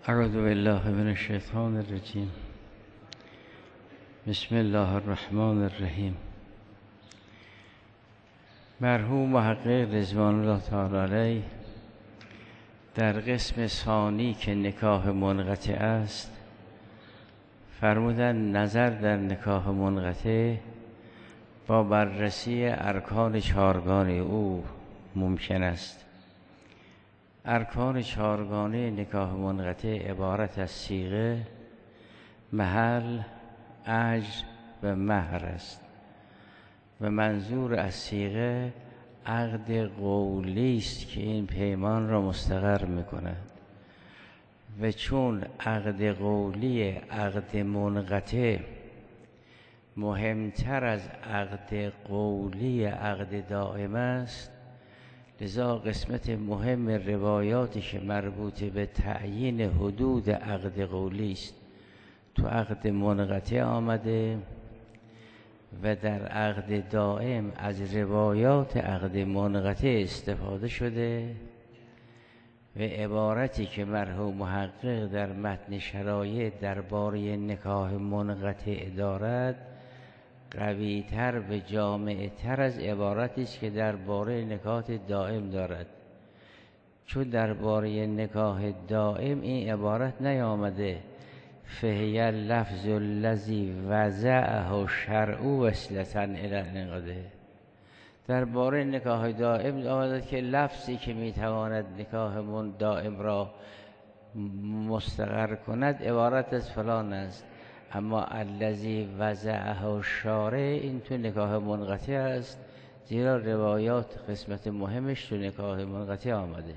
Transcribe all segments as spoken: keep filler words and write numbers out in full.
اعوذ بالله من الشیطان الرجیم. بسم الله الرحمن الرحیم. مرحوم محقق رضوان الله تعالی علیه در قسم ثانی که نکاح منقطع است فرمودن نظر در نکاح منقطع با بررسی ارکان چهارگانه او ممکن است. ارکان چهارگانه نکاح منقطع عبارت از صیغه، محل، اجر و مهر است و منظور از صیغه عقد قولی است که این پیمان را مستقر می‌کند و چون عقد قولی عقد منقطع مهمتر از عقد قولی عقد دائم است، لذا قسمت مهم روایاتی که مربوط به تعیین حدود عقد قولی است تو عقد منقطع آمده و در عقد دائم از روایات عقد منقطع استفاده شده و عبارتی که مرحوم محقق در متن شرایع درباره نکاح منقطع دارد قوی تر و جامع تر از عبارتی است که درباره نکاح دائم دارد، چون درباره نکاح دائم این عبارت نیامده فهی اللفظ الذی وضعه شرع وصلة الی الانقاض. درباره نکاح دائم آمده که لفظی که میتواند نکاح من دائم را مستقر کند عبارت از فلان است، اما الذی وضعه شارع این تو نکاح منقطع است، زیرا روایات قسمت مهمش تو نکاح منقطع آمده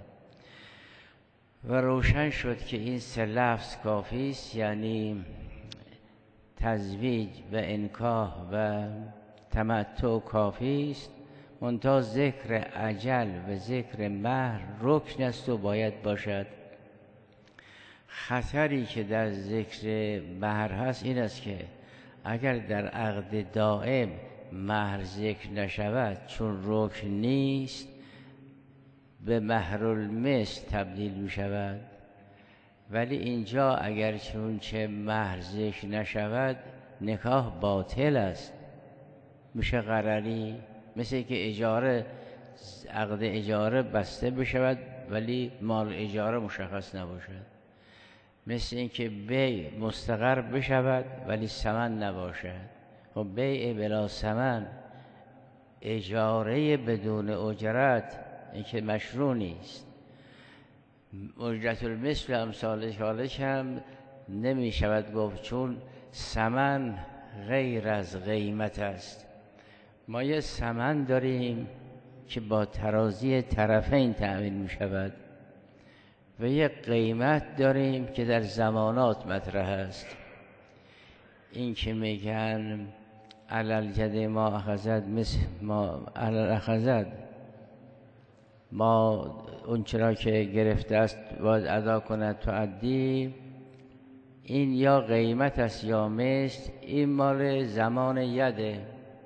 و روشن شد که این سه لفظ کافی است، یعنی تزویج و انکاح و تمتع کافی است، منتها ذکر اجل و ذکر مهر رکن است و باید باشد. خطری که در ذکر مهر هست این است که اگر در عقد دائم مهر ذکر نشود چون رکن نیست به مهر المثل تبدیل می شود، ولی اینجا اگر چون چه مهر ذکر نشود نکاح باطل است، میشه قراری، مثل که اجاره عقد اجاره بسته بشود ولی مال اجاره مشخص نباشد، مثل اینکه بیع مستقر بشود ولی ثمن نباشد. خب بیع بلا ثمن، اجاره بدون اجرت، این که مشروع نیست. اجرت المثل امثال حالش هم نمی شود گفت چون ثمن غیر از قیمت است. ما یه ثمن داریم که با ترازی طرفین تأمین می شود و یک قیمت داریم که در زمانات مطرح است. این که میگن علل جد ما اخذت مثل ما علل اخذت، ما اون چرا که گرفته است باید ادا کند تو عدی، این یا قیمت است یا مثل. این مال زمان یده،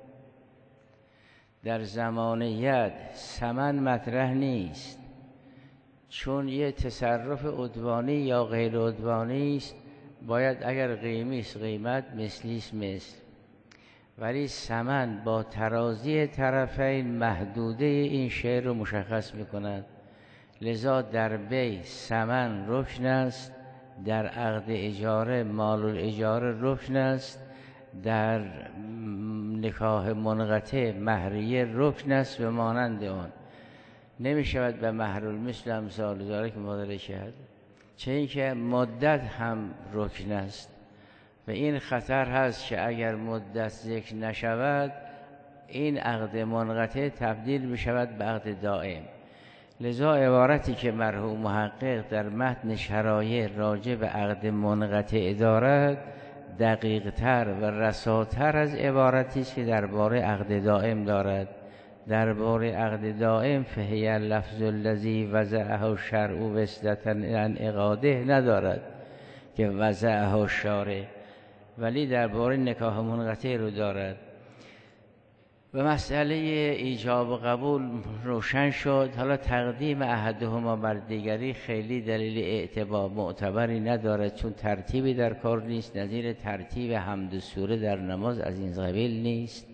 در زمان ید ثمن مطرح نیست، چون یه تصرف عدوانی یا غیر عدوانی است، باید اگر قیمی است قیمت، مثلی است مثل، ولی ثمن با ترازی طرفین محدوده این شیء رو مشخص می‌کند. لذا در بیع ثمن رکن است، در عقد اجاره مال الاجاره رکن است، در نکاح منقطع مهریه رکن است و مانند آن. نمی شود به مهر المثل امثال ذلک مدارک کرد، چه اینکه مدت هم رکن است و این خطر هست که اگر مدت ذکر نشود این عقد منقطع تبدیل می شود به عقد دائم. لذا عبارتی که مرحوم محقق در متن شرایع راجع به عقد منقطع دارد دقیق تر و رساتر از عبارتی است که درباره عقد دائم دارد. درباره عقد دائم فهی اللفظ الذی وضعه شرع وصلة الی انعقاده ندارد که وضعه شارع، ولی درباره نکاح منقطع رو دارد. و مسئله ایجاب و قبول روشن شد. حالا تقدیم احدهما بر دیگری خیلی دلیل اعتبار معتبری ندارد، چون ترتیبی در کار نیست، نظیر ترتیب حمد و سوره در نماز از این قبیل نیست.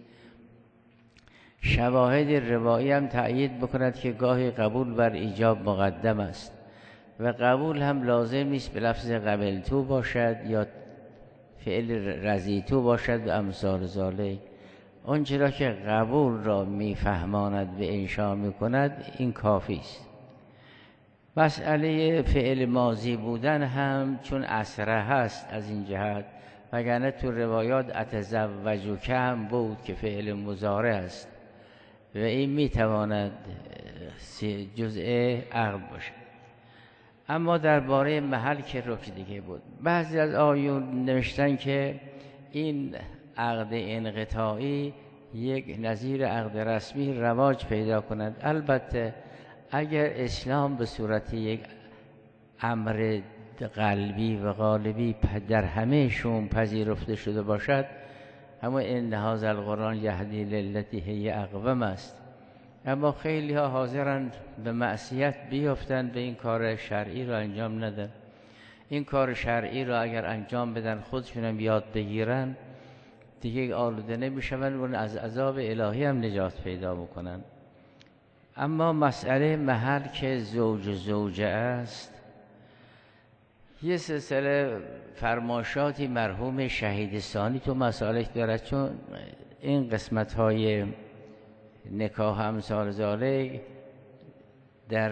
شواهد روایی هم تأیید بکند که گاهی قبول بر ایجاب مقدم است و قبول هم لازم نیست به لفظ قبلتو باشد یا فعل رضیتو باشد و امثال ذالک. آنچه را که قبول را میفهماند و انشا میکند این کافی است. مسئله فعل ماضی بودن هم چون اسره هست از این جهت، وگرنه تو روایات اتزوجک هم بود که فعل مضارع است و این میتواند جزء عقد باشد. اما درباره محل که رکن دیگه بود. بعضی از آیون نوشتن که این عقد انقطاعی یک نظیر عقد رسمی رواج پیدا کند. البته اگر اسلام به صورت یک امر قلبی و غالبی در همه شون پذیرفته شده باشد، اما ان هذا القرآن یهدی للتی هی اقوم است. اما خیلی ها حاضرند به معصیت بیفتند به این کار شرعی را انجام ندن. این کار شرعی را اگر انجام بدن خودشونم یاد بگیرن دیگه آلوده نمیشوند و از عذاب الهی هم نجات پیدا میکنن. اما مسئله محل که زوج و زوجه است، یه سلسله فرماشاتی مرحوم شهید ثانی تو مسالک دارد، چون این قسمت های نکاح امثال ذالک در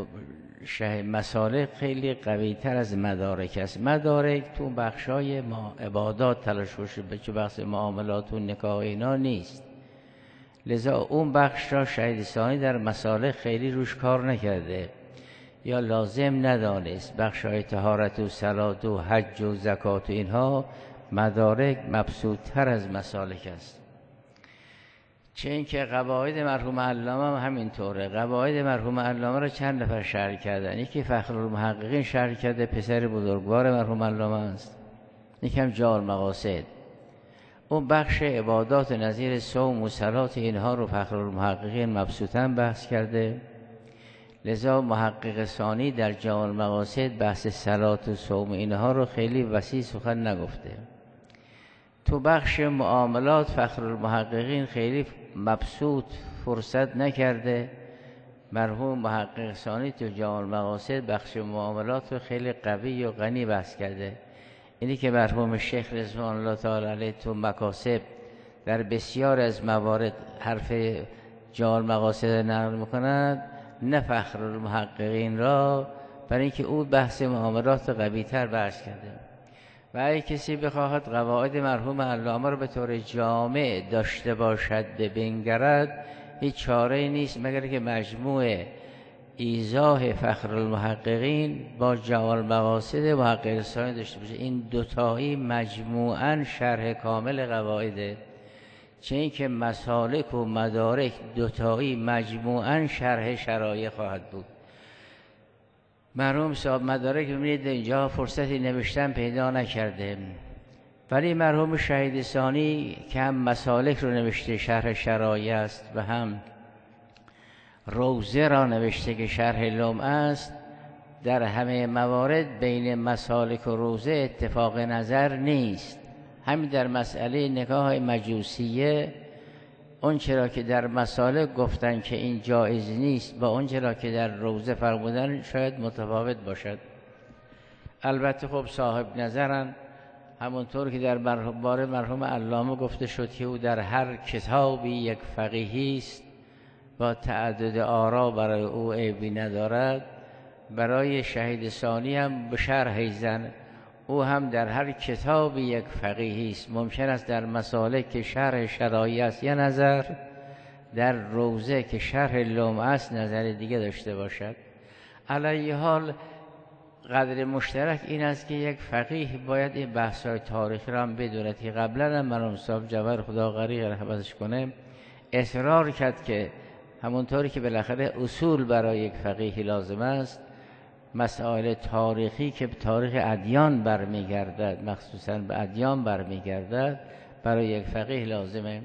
مسالک خیلی قوی تر از مدارک است. مدارک تو بخشای ما عبادات تلاش بشه، چه بخش معاملات و نکاح اینا نیست. لذا اون بخش را شهید ثانی در مسالک خیلی روش کار نکرده یا لازم ندانست. بخشای طهارت و صلات و حج و زکات و اینها مدارک مبسوط تر از مسالک است. چه اینکه قواعد مرحوم علامه هم همینطوره. قواعد مرحوم علامه را چند نفر شرح کردن. یکی فخرالمحققین شرح کرده، پسر بزرگوار مرحوم علامه است. یکی هم جار مقاصد. اون بخش عبادات نظیر صوم و صلات اینها رو فخرالمحققین مبسوطاً بحث کرده. لذا محقق ثانی در جار مقاصد بحث صلات و صوم اینها رو خیلی وسیع سخن نگفته. تو بخش معاملات فخرالمحققین خیلی مبسوط فرصت نکرده. مرحوم محقق ثانی تو جامع المقاصد بخش معاملات رو خیلی قوی و غنی بحث کرده. اینی که مرحوم شیخ رضوان الله تعالی علیه تو مکاسب در بسیار از موارد حرف جامع المقاصد نقل میکند، نه فخرالمحققین را، برای اینکه او بحث معاملات قوی تر بحث کرده. و اگه کسی بخواهد قواعد مرحوم علامه رو به طور جامع داشته باشد به بنگرد، هیچ چاره نیست مگر که مجموع ایضاح فخرالمحققین با جوال مقاصد محقق ثانی داشته باشه. این دوتایی مجموعاً شرح کامل قواعده. چه این که مسالک و مدارک دوتایی مجموعاً شرح شرایع خواهد بود. مرحوم صاحب مدارک ببینید اینجا فرصتی نوشتن پیدا نکرده، ولی مرحوم شهید ثانی که هم مسالک رو نوشته شرح شرایع است و هم روزه را نوشته که شرح لمع است، در همه موارد بین مسالک و روزه اتفاق نظر نیست. همین در مسئله نکاح مجوسیه اون چرا که در مسالک گفتن که این جایز نیست با اون چرا که در روزه فرمودن شاید متفاوت باشد. البته خب صاحب نظرن، همونطور که در باره مرحوم علامه گفته شد که او در هر کتابی یک فقیهی است، با تعدد آرا برای او عیبی ندارد. برای شهید ثانی هم به شرح زن، او هم در هر کتابی یک فقیهی است. ممکن است در مسالک که شرح شرایع است یه نظر، در روزه که شرح لمع است نظر دیگه داشته باشد. علی حال قدر مشترک این است که یک فقیه باید این بحث‌های تاریخی را هم بدوند که قبلا هم مرحوم صاحب جوهر خدا غریق رحمتش کنه اصرار کرد که همونطوری که بالاخره اصول برای یک فقیه لازم است، مسائل تاریخی که تاریخ ادیان برمیگردد، مخصوصا به ادیان برمیگردد، برای یک فقیه لازمه.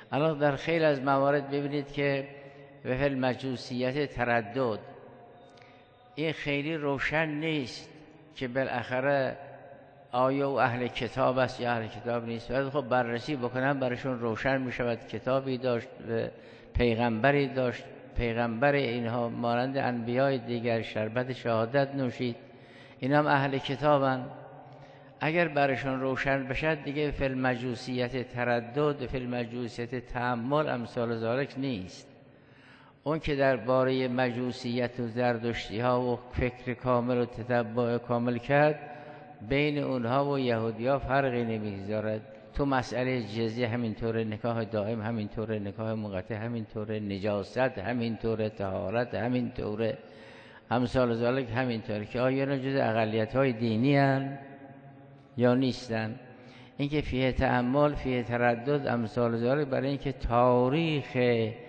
الان در خیلی از موارد ببینید که به فعل مجوسیت تردد، این خیلی روشن نیست که بالاخره آیا و اهل کتاب است یا اهل کتاب نیست. ولی خب بررسی بکنن برشون روشن می شود. کتابی داشت و پیغمبری داشت، پیغمبر اینها مانند انبیای دیگر شربت شهادت نوشید، اینا هم اهل کتابن. اگر برشون روشن بشد دیگه فی المجوسیت تردد، فی المجوسیت تأمل امثال ذالک نیست. اون که درباره مجوسیت و زردشتی ها و فکر کامل و تتبع کامل کرد، بین اونها و یهودی ها فرقی نمیگذارد. تو مسئله جزیه همینطوره، نکاح دائم همینطوره، نکاح منقطع همینطوره، نجاست همینطوره، طهارت همینطوره، امثال ذالک همینطوره. که آیا اینا جز اقلیت های دینی هستند یا نیستن؟ اینکه فیه تأمل، فیه تردد، امثال ذالک، برای اینکه تاریخ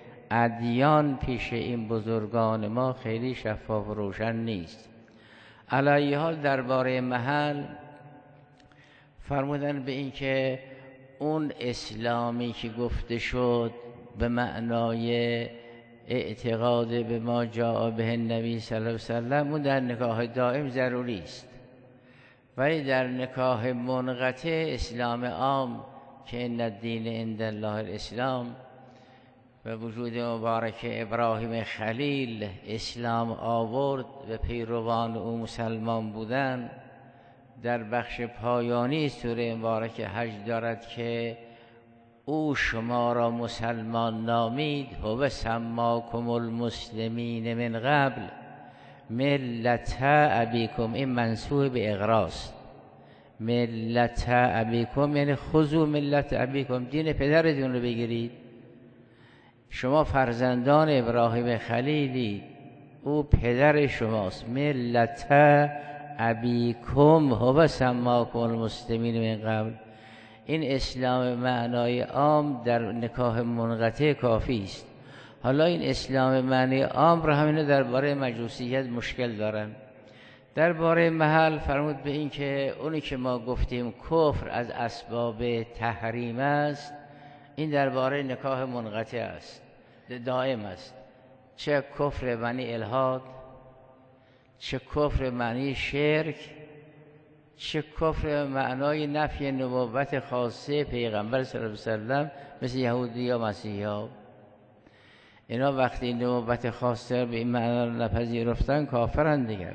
ادیان پیش این بزرگان ما خیلی شفاف و روشن نیست. علی حال درباره محل فرمودن به این که اون اسلامی که گفته شد به معنای اعتقاد به ما جاء به النبی صلی الله علیه وسلم، اون در نکاح دائم ضروری است. ولی در نکاح منقطع اسلام عام که ان الدین عند الله الاسلام، و وجود مبارک ابراهیم خلیل اسلام آورد و پیروان او مسلمان بودن، در بخش پایانی سوره مبارک حج دارد که او شما را مسلمان نامید، هو سماکم المسلمین من قبل ملت ابیکم. این منسوب به اغراست. ملت ابیکم یعنی خذوا ملت ابیکم، دین پدرتون رو بگیرید. شما فرزندان ابراهیم خلیلی، او پدر شماست. ملت ابیکم هو سماکم المسلمین من قبل. این اسلام معنای عام در نکاح منقطع کافی است. حالا این اسلام معنی عام را همینه درباره مجوسیت مشکل دارن. درباره محل فرمود به این که اونی که ما گفتیم کفر از اسباب تحریم است، این درباره نکاح منقطع است، دائم است. چه کفر معنی الحاد، چه کفر معنی شرک، چه کفر معنای نفی نبوت خاصه پیغمبر صلی الله علیه وسلم مثل یهودی یا مسیحی ها. اینا وقتی نبوت خاصه به این معنا نپذیرفتن کافرن دیگر.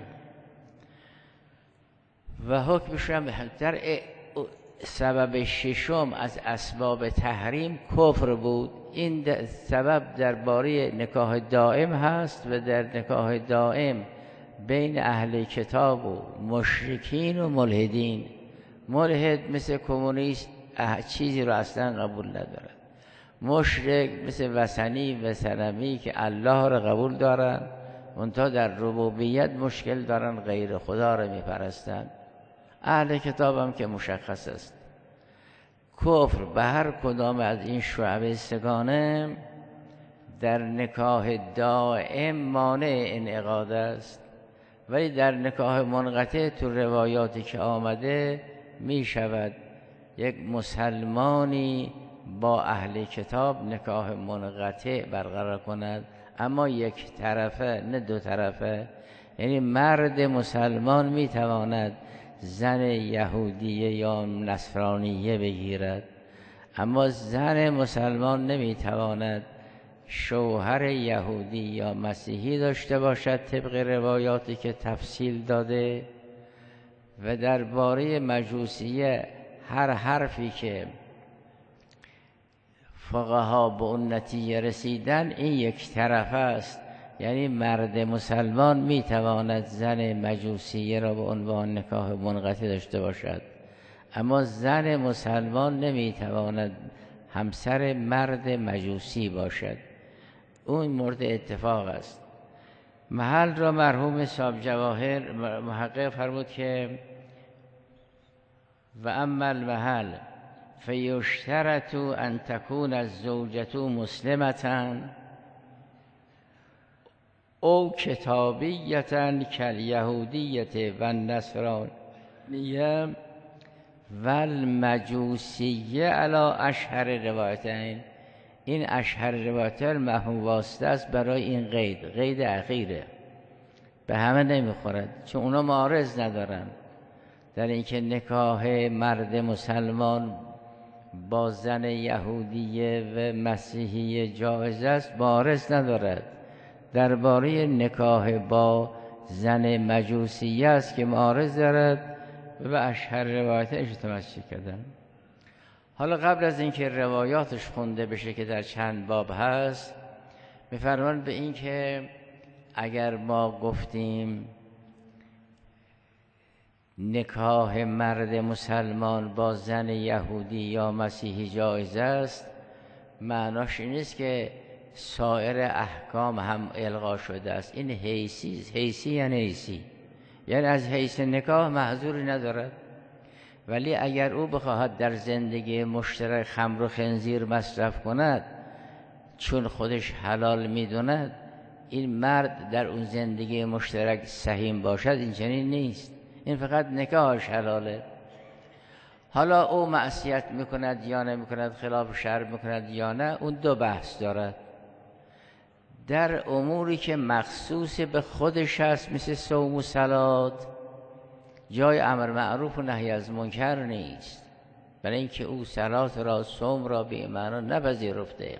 و حکمش هم در سبب ششم از اسباب تحریم کفر بود. این سبب درباره نکاح دائم هست و در نکاح دائم بین اهل کتاب و مشرکین و ملحدین. ملحد مثل کمونیست چیزی رو اصلا قبول ندارد. مشرک مثل وثنی و صنمی که الله رو قبول دارن، منتها در ربوبیت مشکل دارن، غیر خدا رو میپرستن. اهل کتاب هم که مشخص است. کفر به هر کدام از این شعبه سگانه در نکاح دائم مانع انعقاد است، ولی در نکاح منقطع تو روایاتی که آمده می شود یک مسلمانی با اهل کتاب نکاح منقطع برقرار کند، اما یک طرفه نه دو طرفه. یعنی مرد مسلمان می تواند زن یهودیه یا نصرانیه بگیرد، اما زن مسلمان نمی تواند شوهر یهودی یا مسیحی داشته باشد طبق روایاتی که تفصیل داده. و درباره مجوسیه هر حرفی که فقها به اون نتیجه رسیدن این یک طرف است. یعنی مرد مسلمان می تواند زن مجوسیه را به عنوان نکاح منقطع داشته باشد، اما زن مسلمان نمی تواند همسر مرد مجوسی باشد. اون مورد اتفاق است. محل را مرحوم صاحب جواهر محقق فرمود که و اما المحل فیشترط ان تکون الزوجة مسلمة او کتابیة کالیهودیة و النصرانیة و المجوسیة علی اشهر روایتین. این اشهر روایت المفهوم واسطه است برای این قید، قید اخیره، به همه نمیخورد، چون اونا معارض ندارن در اینکه نکاح مرد مسلمان با زن یهودیه و مسیحی جایز است، معارض ندارد. درباره نکاح با زن مجوسیه است که معارض دارد و اشهر روایتش تمسک کردن. حالا قبل از اینکه روایاتش خونده بشه که در چند باب هست، می‌فرمان به این که اگر ما گفتیم نکاح مرد مسلمان با زن یهودی یا مسیحی جایز است، معناش این نیست که سایر احکام هم الغا شده است. این حیثی حیثی یعنی حیثی یعنی از حیث نکاح معذوری ندارد، ولی اگر او بخواهد در زندگی مشترک خمر و خنزیر مصرف کند چون خودش حلال میدوند، این مرد در اون زندگی مشترک سهیم باشد، این چنین نیست. این فقط نکاحش حلاله. حالا او معصیت میکند یا نمیکند، خلاف شرع میکند یا نه، اون دو بحث دارد. در اموری که مخصوص به خودش هست مثل صوم و صلات، جای امر معروف و نهی از منکر نیست، برای اینکه او صلات را، صوم را به معنا نپذیرفته.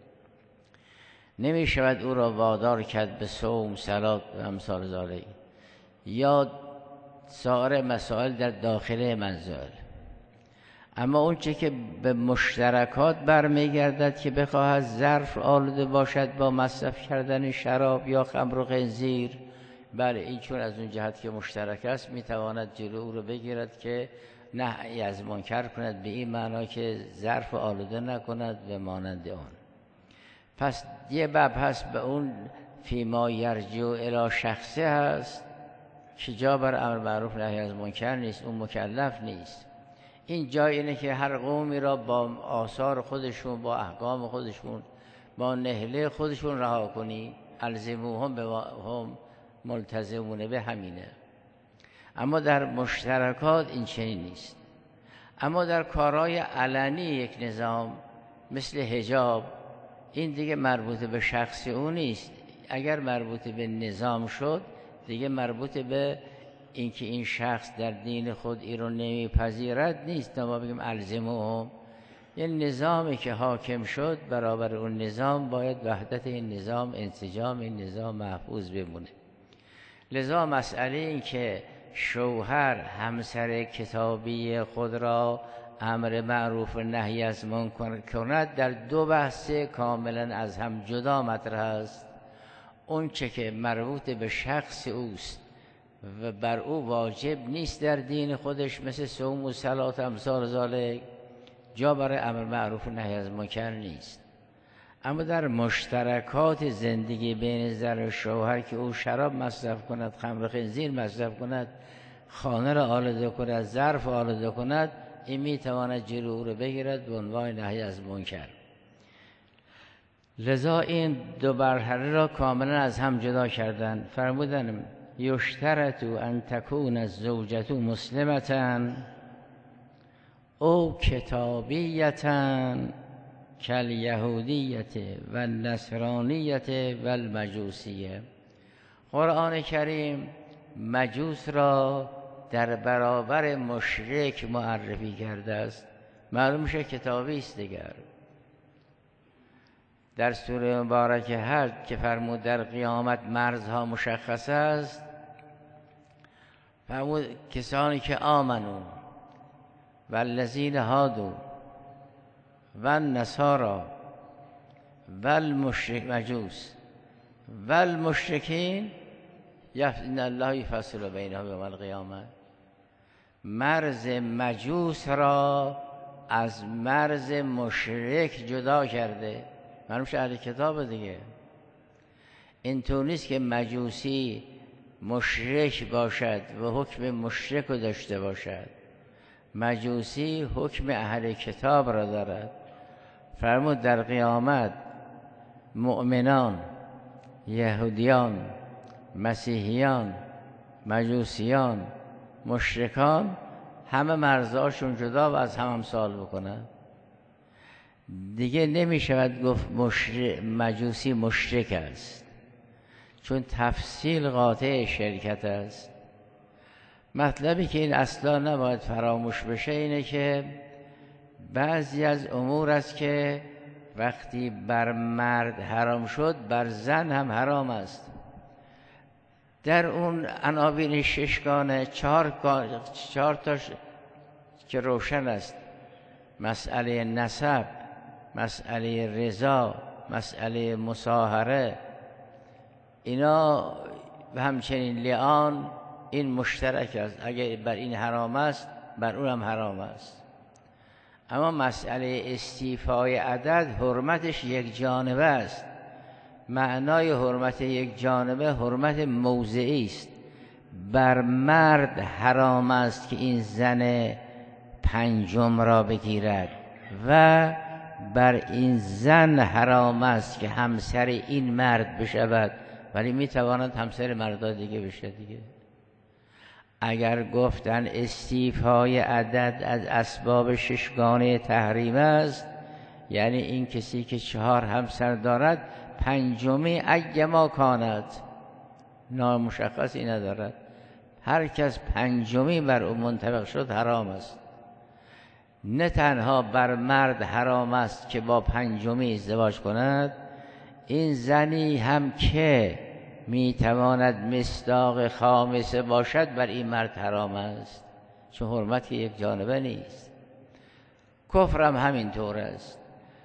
نمی شود او را وادار کرد به صوم، صلات و امثال ذالک یا سایر مسائل در داخل منزل. اما اون چه که به مشترکات برمیگردد که بخواهد ظرف آلوده باشد با مصرف کردن شراب یا خمر و خنزیر، بله این چون از اون جهت که مشترک است میتواند جلو او رو بگیرد که نهی از منکر کند، به این معنا که ظرف آلوده نکند و مانند آن. پس یه باب هست به اون فیما یرجع الی شخصه هست که جا بر امر معروف نهی از منکر نیست، اون مکلف نیست. این جای اینه که هر قومی را با آثار خودشون، با احکام خودشون، با نهله خودشون رها کنی، الزموهم به هم ملتزمون به همینه. اما در مشترکات این چنین نیست. اما در کارهای علنی یک نظام مثل حجاب، این دیگه مربوط به شخص او نیست. اگر مربوط به نظام شد دیگه مربوط به اینکه این شخص در دین خود این رو نمیپذیرد نیست. ما بگیم الزموهم، یه نظامی که حاکم شد برابر اون نظام باید وحدت این نظام، انسجام این نظام محفوظ بمونه. لذا مسئله این که شوهر همسر کتابی خود را امر معروف و نهی از منکر کند در دو بحث کاملا از هم جدا مطرح است. اون چه که مربوط به شخص اوست و بر او واجب نیست در دین خودش مثل صوم و صلات امثال ذالک، جا برای امر معروف و نهی از منکر نیست. اما در مشترکات زندگی بین زن و شوهر که او شراب مصرف کند، خمر خنزیر مصرف کند، خانه را آلوده کند، ظرف آلوده کند، این میتواند جلو او رو بگیرد به عنوان نهی از منکر. لذا این دو برهره را کاملا از هم جدا کردن. فرمودن یشترط ان تکون الزوجة مسلمة او کتابیة کالیهودیة و النصرانیة و المجوسیة. قرآن کریم مجوس را در برابر مشرک معرفی کرده است. معلوم میشه کتابی است دیگر. در سوره مبارکه حج که فرمود در قیامت مرزها مشخص است، فرمود کسانی که آمنو و الذین هادو و النصارى و المشرک مجوس و المشرکین ان الله یفصل بینهم یوم القیامه. مرز مجوس را از مرز مشرک جدا کرده. معلوم شد اهل کتاب دیگه. اینطور نیست که مجوسی مشرک باشد و حکم مشرک رو داشته باشد. مجوسی حکم اهل کتاب را دارد. فرمود در قیامت مؤمنان، یهودیان، مسیحیان، مجوسیان، مشرکان همه مرزهاشون جدا و از هم امسال بکنن. دیگه نمی شود گفت مشرک مجوسی مشرک است، چون تفصیل قاطع شرکت است. مطلبی که این اصلا نباید فراموش بشه اینه که بعضی از امور است که وقتی بر مرد حرام شد بر زن هم حرام است. در اون عناوین ششگانه چهار, چهار تاش که روشن است: مسئله نسب، مسئله رضا، مسئله مصاهره، اینا و همچنین لعان، این مشترک است. اگر بر این حرام است بر اون هم حرام است. اما مسئله استیفای عدد حرمتش یک جانبه است. معنای حرمت یک جانبه حرمت موضعی است. بر مرد حرام است که این زن پنجم را بگیرد و بر این زن حرام است که همسر این مرد بشود، ولی میتواند همسر مردا دیگه بشه دیگه. اگر گفتن استیفای عدد از اسباب ششگانه تحریم است، یعنی این کسی که چهار همسر دارد پنجمی اگما کاند، نامشخصی ندارد، هر کس پنجمی بر او منطبق شد حرام است. نه تنها بر مرد حرام است که با پنجمی ازدواج کند، این زنی هم که میتواند مصداق خامسه باشد بر این مرد حرام است، چون حرمت یک جانبه نیست. کفرم همین طور است.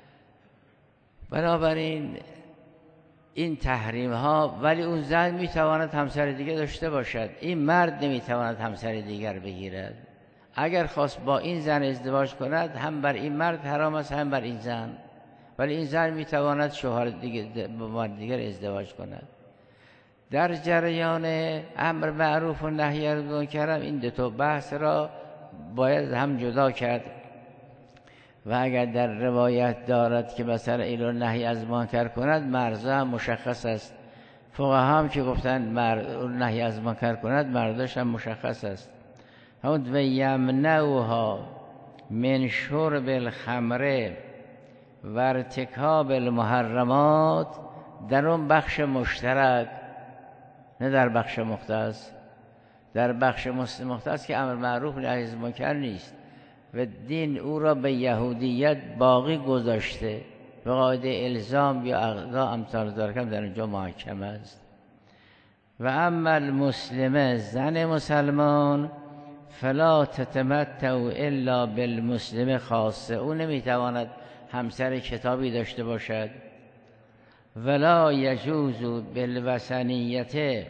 بنابراین این تحریم ها، ولی اون زن میتواند همسر دیگه داشته باشد، این مرد نمیتواند همسر دیگر بگیرد. اگر خواست با این زن ازدواج کند هم بر این مرد حرام است هم بر این زن، ولی این زن میتواند شوهر دیگه با مرد دیگر ازدواج کند. در جریان امر معروف و نهی از منکر این دو تا بحث را باید هم جدا کرد. و اگر در روایت دارد که مثلا ایلو نهی از منکر کند، مرزا هم مشخص است. فقها هم که گفتن مرد نهی از منکر کند، مرداش هم مشخص است. همون و یمنعها من شرب الخمر و ارتکاب المحرمات، در اون بخش مشترک، نه در بخش مختص. در بخش مختص که امر معروف نهی از منکر نیست و دین او را به یهودیت باقی گذاشته، به قاعده الزام یا اقضا امثال ذالک در اینجا محکم است. و اما المسلمه، زن مسلمان، فلا تتمتع الا بالمسلم خاصه، او نمیتواند همسر کتابی داشته باشد. ولا یجوز بالوثنیت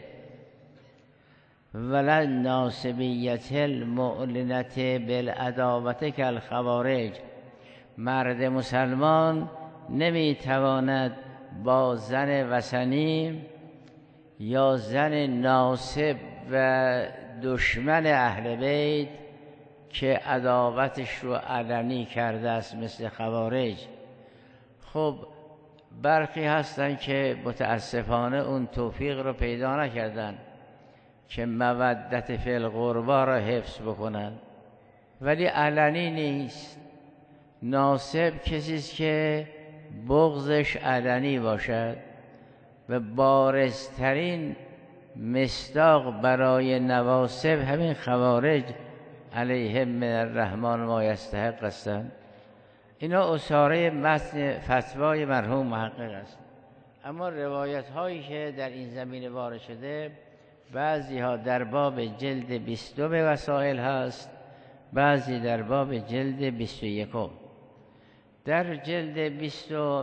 ولا ناسبیت المعلنت بالعداوت کالخوارج، مرد مسلمان نمیتواند با زن وثنی یا زن ناسب و دشمن اهل بیت که عداوتش رو علنی کرده است مثل خوارج. خب برخی هستن که متاسفانه اون توفیق رو پیدا نکردن که مودت فی القربا را حفظ بکنن، ولی علنی نیست. ناسب کسی است که بغضش علنی باشد و بارزترین مصداق برای نواسب همین خوارج علیهم من الرحمن ما یستحق هستند. اینا اساره متن فتوای مرحوم محقق است. اما روایت هایی که در این زمینه وارد شده، بعضی ها در باب جلد بیستم وسائل هست، بعضی در باب جلد بیست و یکم. در جلد بیستم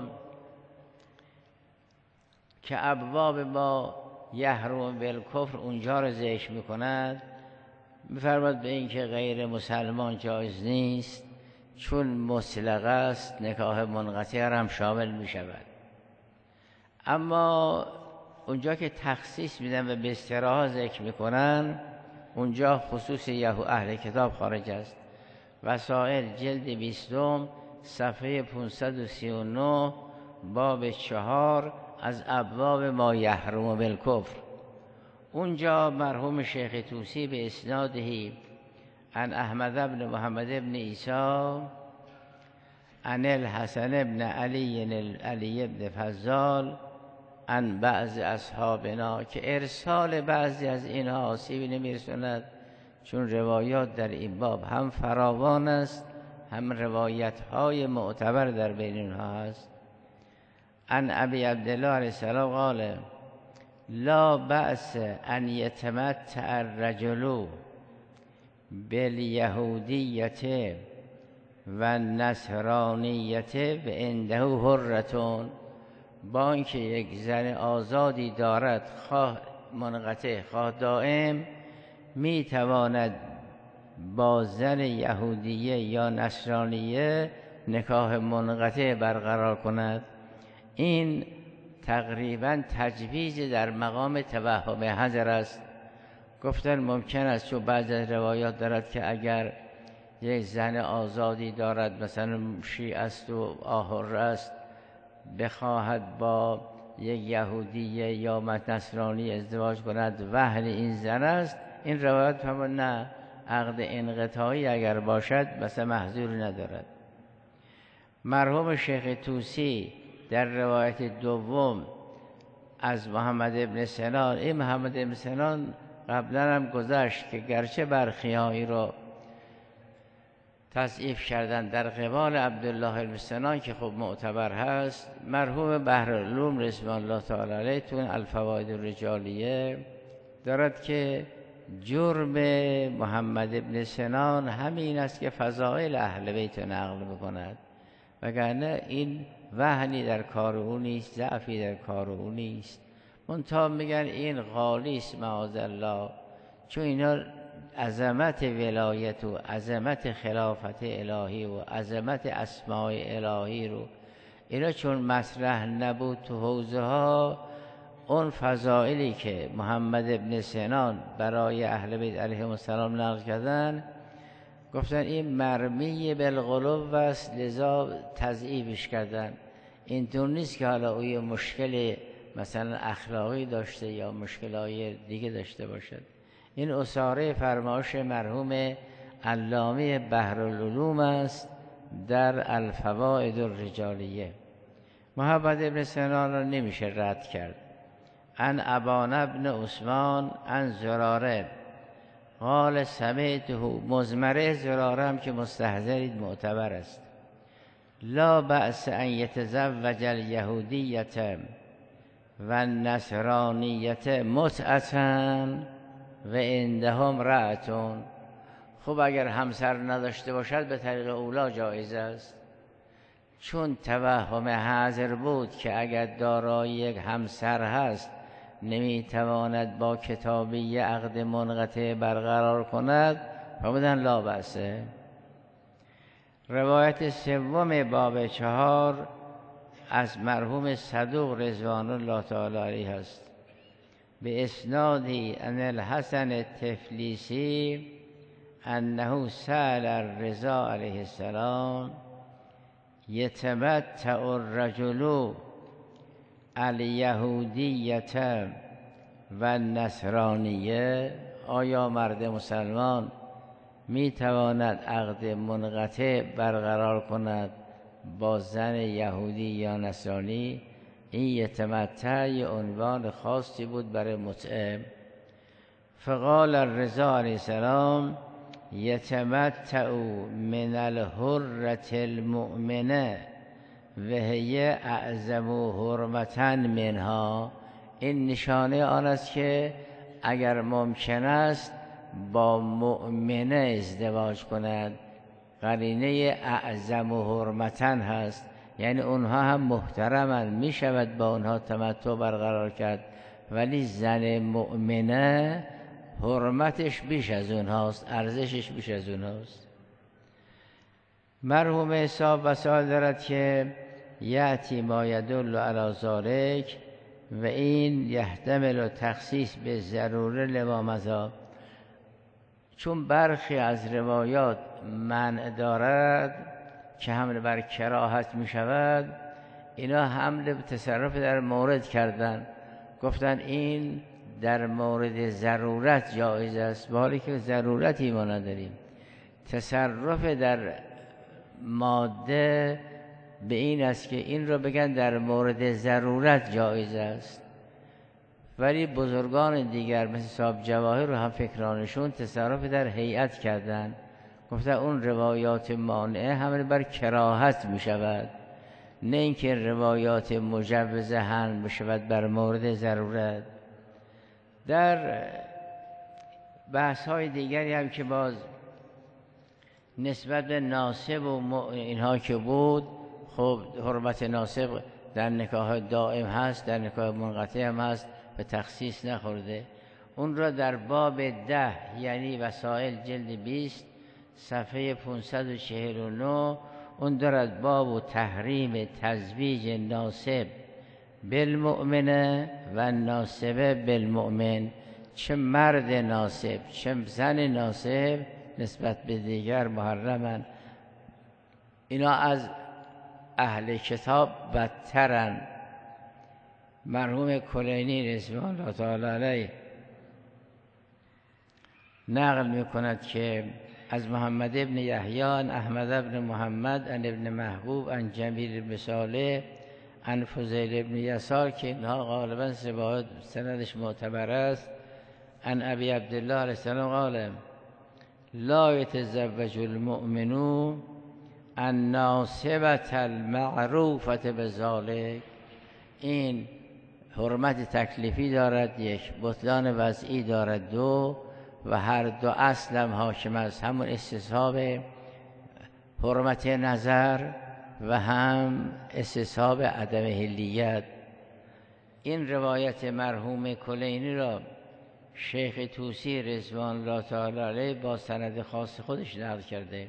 که ابواب ما یحرم بالکفر اونجا رو ذکر میکند، میفرماد به این که غیر مسلمان جایز نیست، چون مطلق است نکاح منقطع هم شامل میشود. اما اونجا که تخصیص میدن و به اصطلاح ذکر میکنن، اونجا خصوص یهو اهل کتاب خارج است. وسائل جلد بیستم صفحه پانصد و سی و نه باب چهار از ابواب ما یحرم بالکفر. اونجا مرحوم شیخ طوسی به اسنادهی عن احمد بن محمد بن عیسی عن الحسن ابن علی علی ابن فضال عن بعض اصحابنا، که ارسال بعضی از اینها آسیبی نمیرسوند، چون روایات در این باب هم فراوان است، هم روایت های معتبر در بین اینها هست. عن ابی عبدالله علیه السلام قال لا بأس ان یتمتع الرجل بالیهودیة و النصرانیة و عنده حرة، با اینکه یک زن آزادی دارد، خواه منقطع خواه دائم، می تواند با زن یهودیه یا نصرانیه نکاح منقطع برقرار کند. این تقریبا تجویز در مقام توهم حذر است. گفتن ممکن است، چون بعضی از روایات دارد که اگر یک زن آزادی دارد، مثلا شیعه است و آحر است، بخواهد با یک یهودیه یا نصرانی ازدواج کند، وهن این زن است. این روایات هم نه، عقد انقطاعی اگر باشد مثلا محظوری ندارد. مرحوم شیخ طوسی در روایت دوم از محمد ابن سنان، این محمد ابن سنان قبلا هم گذشت که گرچه برخیایی رو تضعیف کردن در قبال عبدالله ابن سنان که خب معتبر هست، مرحوم بحرالعلوم رضوان الله تعالی علیه تو الفوائد الرجالیه دارد که جرم محمد ابن سنان همین است که فضائل اهل بیت نقل بکند، وگرنه این وهنی در کار او نیست، ضعفی در کار او نیست. منتها میگن این غالی است معاذالله، چون اینا عظمت ولایت و عظمت خلافت الهی و عظمت اسماء الهی رو اینا چون مطرح نبود تو حوزه ها، اون فضائلی که محمد ابن سنان برای اهل بیت علیهم السلام نقل کردن، گفتن این مرمی بالقلوب است، لذا تضعیفش کردن. اینطور نیست که حالا او یه مشکل مثلا اخلاقی داشته یا مشکلای دیگه داشته باشد. این اصاره فرمایش مرحوم علامه بحرالعلوم است در الفوائد الرجالیه. محمد ابن سنان را نمیشه رد کرد. عن ابان ابن عثمان عن زراره قال سمعته، مزمره زراره هم که مستحضرید معتبر است، لا بأس ان یتزوج الیهودیة و النصرانیة متعة و عندهم رأتون. خب اگر همسر نداشته باشد به طریق اولا جایز است، چون توهم حاضر بود که اگر دارای یک همسر هست نمیتواند با کتابی عقد منقطع برقرار کند، فرمودن لا بأسه. روایت سوم باب چهار از مرحوم صدوق رضوان الله تعالی علیه است، به اسنادی ان الحسن التفلیسی انه سأل الرضا علیه السلام یتمتع الرجل الیهودیة و النصرانیه، آیا مرد مسلمان می تواند عقد منقطع برقرار کند با زن یهودی یا نصرانی؟ این یتمتع یه عنوان خاصی بود برای متعه. فقال الرضا علیه السلام یتمتع من الحرة المؤمنه و هی اعظم حرمتا منها. این نشانه آن است که اگر ممکن است با مؤمنه ازدواج کند، قرینه اعظم حرمتا هست، یعنی اونها هم محترمند، می شود با اونها تمتع برقرار کرد، ولی زن مؤمنه حرمتش بیش از اونهاست، ارزشش بیش از اونهاست. مرحوم حساب وسائل دارد که یأتی ما یدل علی ذلک و این یحتمل تخصیص به ضروره لما مضی، چون برخی از روایات منع دارد که حمل بر کراهت می شود، اینا حمل به تصرف در مورد کردن، گفتن این در مورد ضرورت جایز است، با حالی که ضرورتی ما نداریم. تصرف در ماده به این است که این را بگن در مورد ضرورت جایز است، ولی بزرگان دیگر مثل صاحب جواهر و هم فکرانشون تصرف در هیئت کردن، گفتن اون روایات مانعه حمل بر کراهت می شود، نه اینکه روایات مجوزه حمل می شود بر مورد ضرورت. در بحث های دیگری هم که باز نسبت به ناسب و اینها که بود، خب حرمت ناسب در نکاح دائم هست، در نکاح منقطع هم هست، به تخصیص نخورده. اون را در باب ده یعنی وسائل جلد بیست صفحه پانصد و چهل و نه اون دارد باب و تحریم تزویج ناسب بالمؤمنه و ناسبه بالمؤمن، چه مرد ناسب چه زن ناسب نسبت به دیگر محرمن. اینا از اهل کتاب بدترن. مرحوم کلینی رضوان الله تعالی علیه نقل میکند که از محمد ابن یحیی عن احمد ابن محمد عن ابن محبوب عن جمیل بن صالح عن فضیل ابن یسار که اینها غالبا سندش معتبر است، عن ابی عبدالله علیه السلام قال لا یتزوج المؤمنون الناصبة المعروفة بذلک. این حرمت تکلیفی دارد یک، بطلان وضعی دارد دو، و هر دو اصل هم حاکم است، همون استصحاب حرمت نظر و هم استصحاب عدم حلیت. این روایت مرحوم کلینی را شیخ طوسی رضوان الله تعالی علیه با سند خاص خودش نقل کرده.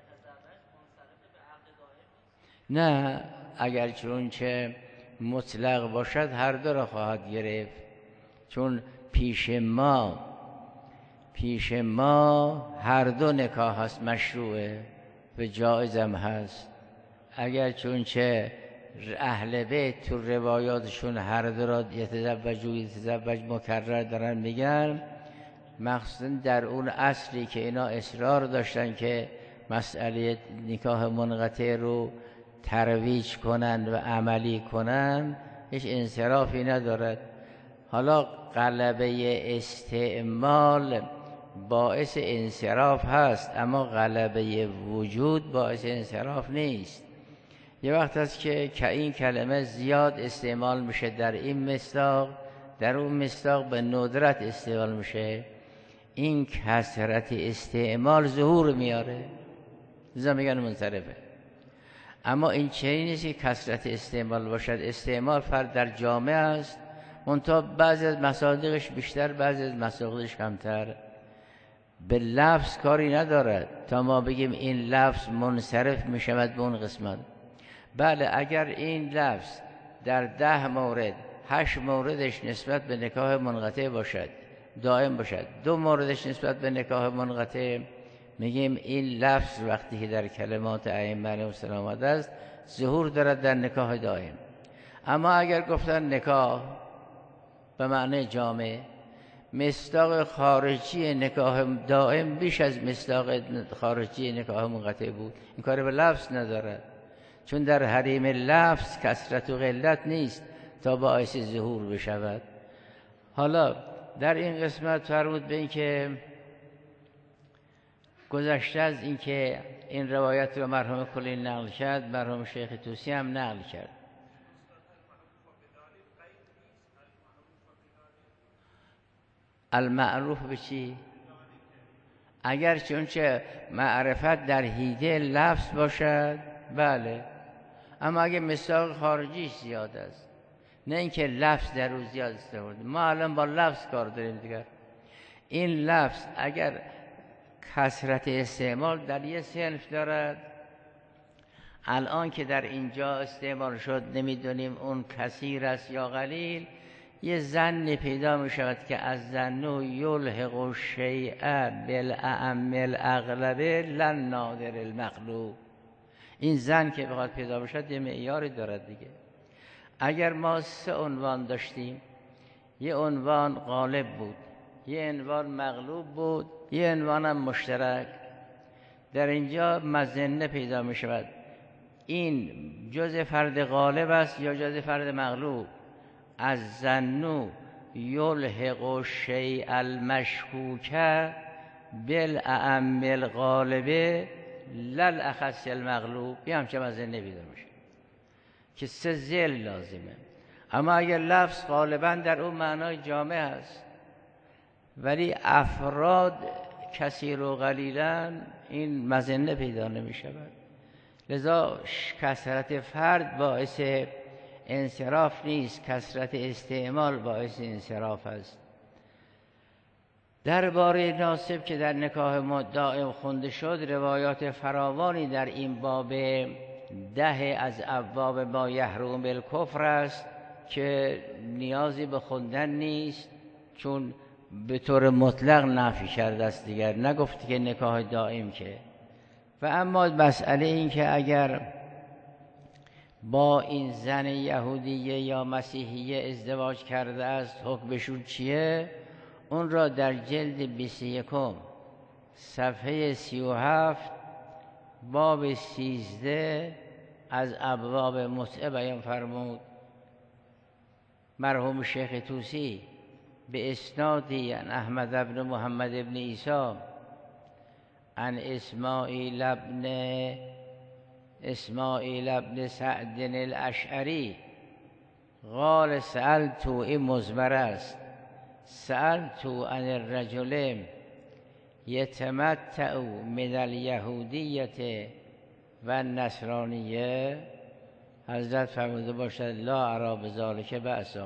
نه، اگر چون چه مطلق باشد هر دو را خواهد گرفت، چون پیش ما پیش ما هر دو نکاح هست، مشروعه و جایزم هست. اگر چون چه اهل بیت تو روایاتشون هر دو را یتزوج و یتزوج مکرر دارن میگن، مخصوصا در اون عصری که اینا اصرار داشتن که مسئله نکاح منقطع رو ترویج کنن و عملی کنن، هیچ انصرافی ندارد. حالا غلبه استعمال باعث انصراف هست، اما غلبه وجود باعث انصراف نیست. یه وقت هست که این کلمه زیاد استعمال میشه در این مصداق، در اون مصداق به ندرت استعمال میشه. این کثرت استعمال ظهور میاره، لذا میگن منصرفه. اما این چنین نیست که کثرت استعمال باشد. استعمال فرد در جامعه است، منتها بعضی از مصادیقش بیشتر، بعضی از مصادیقش کمتر. به لفظ کاری ندارد تا ما بگیم این لفظ منصرف می شود به اون قسمت. بله، اگر این لفظ در ده مورد هشت موردش نسبت به نکاح منقطع باشد، دائم باشد، دو موردش نسبت به نکاح منقطع، میگیم این لفظ وقتی که در کلمات ائمه علیهم السلام آمده است ظهور دارد در نکاح دائم. اما اگر گفتن نکاح به معنی جامع، مصداق خارجی نکاح دائم بیش از مصداق خارجی نکاح منقطع بود. این کار به لفظ ندارد، چون در حریم لفظ کثرت و قلت نیست تا باعث ظهور بشود. حالا در این قسمت فرمود به این که گذشته از این که این روایت رو مرحوم کلینی نقل کرد، مرحوم شیخ طوسی هم نقل کرد. المعروف به چی؟ اگر چونچه معرفت در حیطه لفظ باشد، بله. اما اگه مصداق خارجیش زیاد است، نه اینکه لفظ در روز زیاد استفاده. ما الان با لفظ کار داریم دیگر. این لفظ اگر کثرت استعمال در یه صنف دارد، الان که در اینجا استعمال شد نمیدونیم اون کثیر است یا قلیل، یه زن پیدا می شود که از زنو یلحق الشیء بالاعم الاغلبه لن نادر المغلوب. این زن که بخواد پیدا بشد یه معیاری دارد دیگه. اگر ما سه عنوان داشتیم، یه عنوان غالب بود، یه عنوان مغلوب بود، یه عنوان هم مشترک، در اینجا مظنه پیدا می شود این جز فرد غالب است یا جز فرد مغلوب؟ از زنو یلحق الشیء المشکوک بالاعم الغالب للاخص المغلوب. یه همچه مزه نبیده میشه که سه ذل لازمه. اما اگر لفظ غالبا در اون معنای جامع است ولی افراد کثیر و قلیلا، این مزنه پیدا نمی شود. لذا کثرت فرد باعث انصراف نیست، کثرت استعمال باعث انصراف است. درباره ناسب که در نکاح دائم خونده شد، روایات فراوانی در این باب ده از ابواب ما یحرم بالکفر است که نیازی به خوندن نیست، چون به طور مطلق نفی کرده است دیگر، نگفت که نکاح دائم که. و اما مسئله این که اگر با این زن یهودیه یا مسیحیه ازدواج کرده است حکمشون چیه؟ اون را در جلد بیست و یکم صفحه سی و هفت باب سیزده از ابواب متعه بیان فرمود. مرحوم شیخ طوسی به اسنادی عن احمد بن محمد بن عیسی عن اسماعیل ابن اسماعیل ابن سعد الاشعری قال سألت، این مزمر است، سألت عن الرجل یتمتع من الیهودیه و النصرانیه. حضرت فرموده باشد لا ارا بذلک بأسا.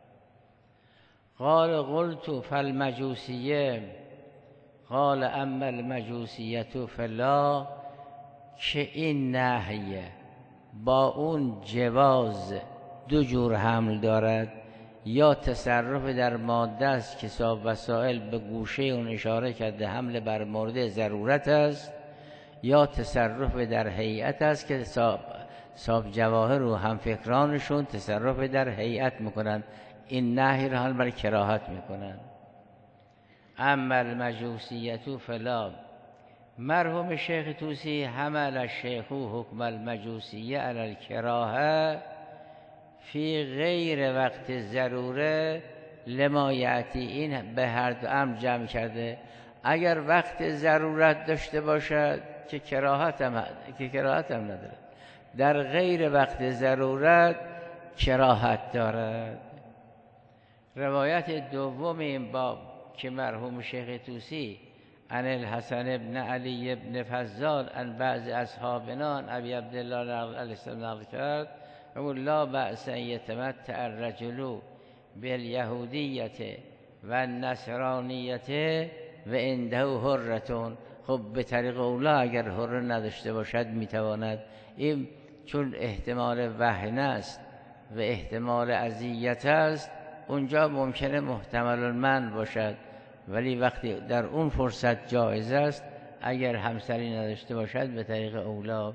قال قلت فالمجوسیه، قال اما المجوسیه فلا، که این نهیه با اون جواز دو جور حمل دارد، یا تصرف در ماده است که صاحب وسائل به گوشه اون اشاره کرده حمل بر مورد ضرورت است، یا تصرف در هیئت است که صاحب صاحب جواهر و همفکرانشون تصرف در هیئت میکنن، این نهی را حال بر کراهت میکنن. اما المجوسیه فلا. مرحوم شیخ طوسی حمل الشیخ حکم المجوسیه علی الکراهه فی غیر وقت ضروره لما یأتی. این به هر دو امر جمع کرده. اگر وقت ضرورت داشته باشد که کراهت هم که کراهت هم نداره، در غیر وقت ضرورت کراهت دارد. روایت دوم این باب که مرحوم شیخ طوسی عن الحسن بن علی بن فضال عن بعض اصحابنا عن ابی عبدالله علیه السلام نقل کرد، اقول لا بأس ان یتمتع الرجل بالیهودیه و النصرانیه و عنده حرتون. خب به طریق اولا اگر حره نداشته باشد میتواند. این چون احتمال وهن است و احتمال اذیت است، اونجا ممکنه محتمل المنع باشد، ولی وقتی در اون فرصت جایز است اگر همسری نداشته باشد به طریق اولا.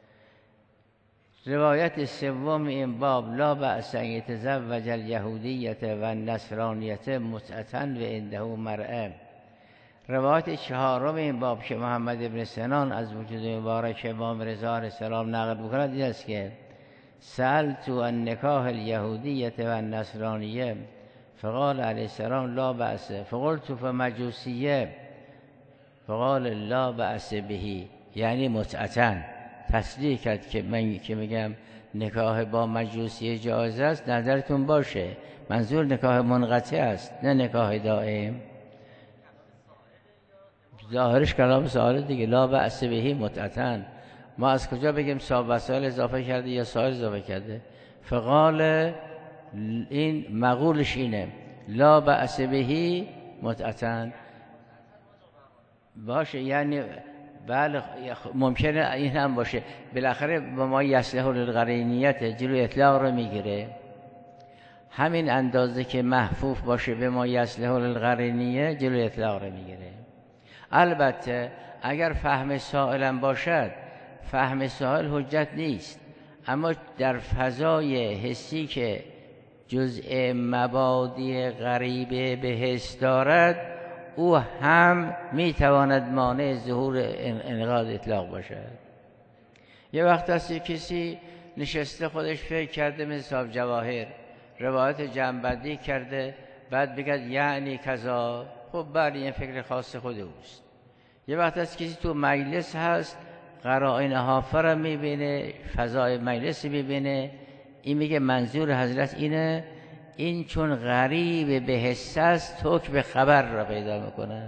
روایت سوم این باب لا بأس ان یتزوج الیهودیه و النصرانیه متعة و عنده مرأة. روایت چهارم این باب که محمد ابن سنان از وجود مبارک امام رضا علیه السلام نقل می‌کند این است که سألت عن نکاح الیهودیه و النصرانیه فقال علیه السلام لا بأس، فقلت فمجوسیه فقال لا بأس بهی، یعنی متعة. تصریح کرد که من که میگم نکاح با مجوسیه جایز است، نظرتون باشه منظور نکاح منقطع است نه نکاح دائم. ظاهرش کلام سائل دیگه، لا بأس بهی متعة. ما از کجا بگیم صاحب وسائل اضافه کرده یا سائل اضافه کرده؟ فقال این مقولش اینه لا بأس بهی متعة باشه، یعنی بله ممکنه این هم باشه. بالاخره با ما یصلح للقرینیت جلوی اطلاق رو میگیره، همین اندازه که محفوف باشه به ما یصلح للقرینیه جلوی اطلاق رو میگیره. البته اگر فهم سائلم باشد، فهم سائل حجت نیست، اما در فضای حسی که جزء مبادی غریبه به حس دارد، او هم میتواند مانع ظهور انقاض اطلاق باشد. یه وقت هست کسی نشسته خودش فکر کرده مثل صاحب جواهر روایت جمع‌بندی کرده بعد بگد یعنی کذا، خب بله این فکر خاص خود اوست. یه وقت هست کسی تو مجلس هست قرائن حافظ را میبینه، فضای مجلس میبینه، این میگه منظور حضرت اینه، این چون غریب به حس است حکم به خبر را پیدا میکنه.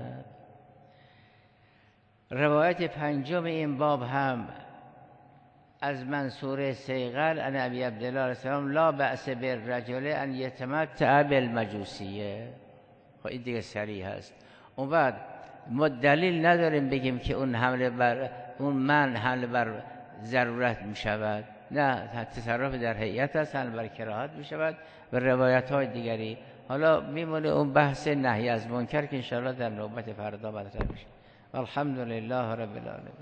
روایت پنجم این باب هم از منصور سیغل ان ابی عبدالله علیه السلام لا بأس بالرجل ان یتمتع بالمجوسیه. خب این دیگه صریح هست. اون بعد ما دلیل نداریم بگیم که اون حمله بر اون من حمله بر ضرورت می شود، نه، تصرف در هیئت است، حمله بر کراهت می شود و روایت های دیگری. حالا میمونه اون بحث نهی از منکر که انشاءالله در نوبت فردا مطرح میشه. الحمدلله رب العالمین.